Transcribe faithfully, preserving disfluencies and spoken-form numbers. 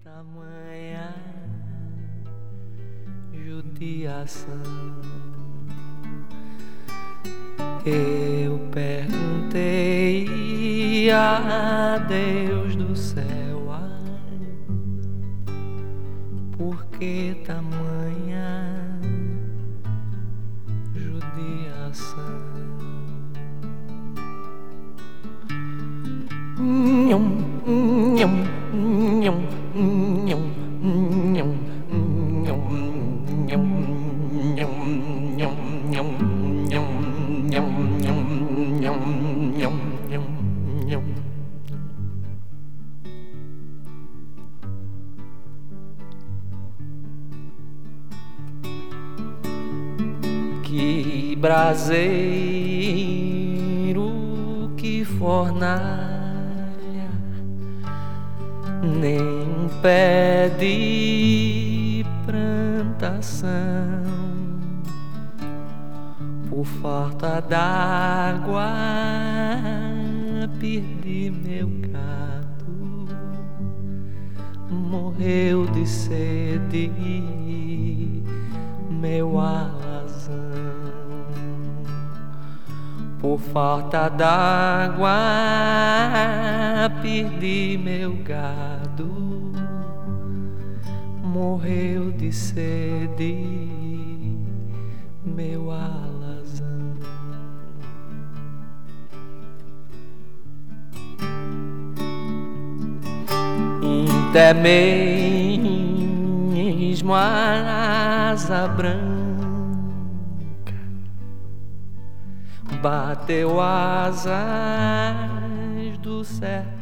Tamanha judiação. Eu perguntei a Deus do céu, ai, por que tamanha judiação? Nhum, nhum, nhum, nhum, nhum, que braseiro, que fornalha, nem um pé de plantação, por falta d'água perdi meu gado, morreu de sede meu alazão. Por falta d'água perdi meu gado, morreu de sede meu alazão. Até mesmo a asa branca bateu asas do sertão,